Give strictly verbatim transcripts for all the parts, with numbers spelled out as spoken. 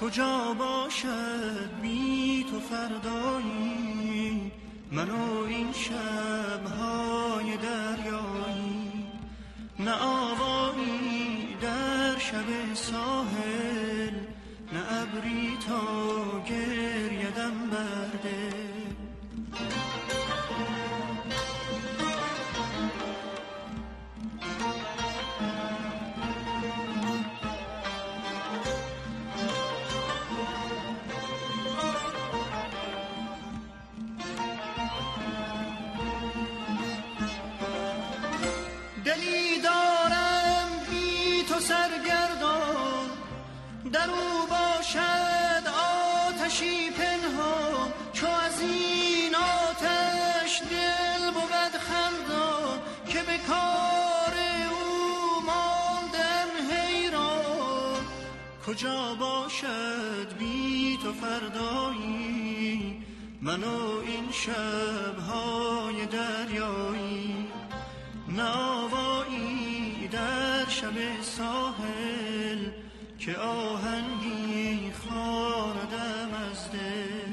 کجا باشد بی تو فردایی، من و این شب‌های دریایی. نه آوایی در شب ساحل، نه ابری تا گریدم برده. دلی دارم بی تو سرگردان، در او باشد آتشی پنهان. چو از این آتش دل بود خندان، که به کار او ماندم حیران. کجا باشد بی تو فردایی، من و این شب‌های دریایی. نه آوایی در شب ساحل، که آهنگی خواندم از دل.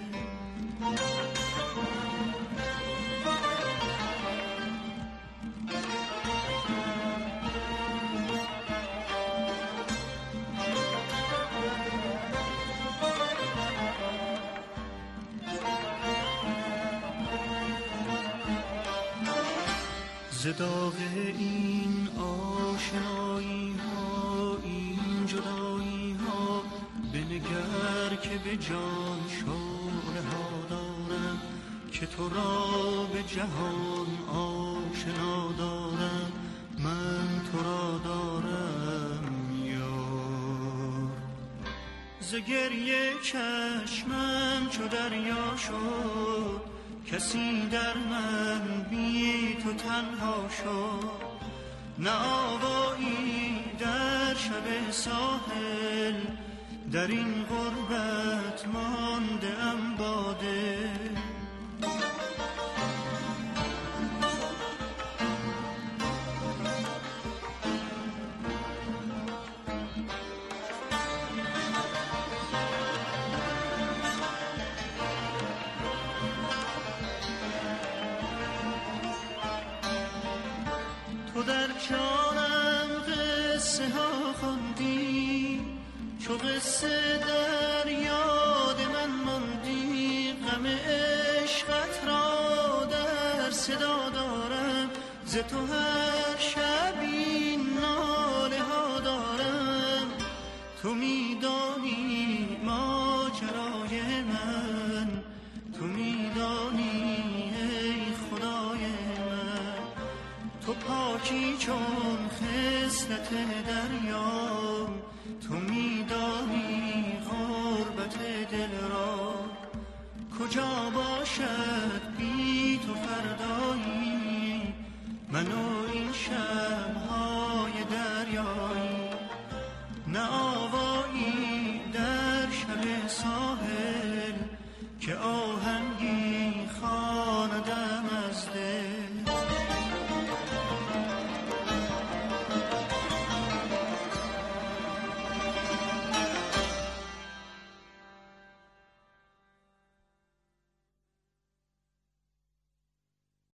ز داغ این آشنایی ها، این جدایی ها، بنگر که به جان شعله ها دارم. که تو را به جهان آشنا دارم، من تو را دارم یار. ز گریه چشمم چو دریا شد، کسی در من بی تو تنها شد. نه آوایی در شب ساحل، در این غربت مانده ام باده. تو در جانم قصه ها خوندی، چو قصه در یاد من ماندی. غم عشقت را در صدا دارم، ز تو هر شب این ناله ها دارم. تو میدانی ماجرای من، تو میدانی ای خدای من. تو پاکی چون خصلت دریا، تو میدانی غربت دل را. کجا باشد بی تو فردایی، من و این شب‌های دریایی. نه آوایی در شب ساحل، که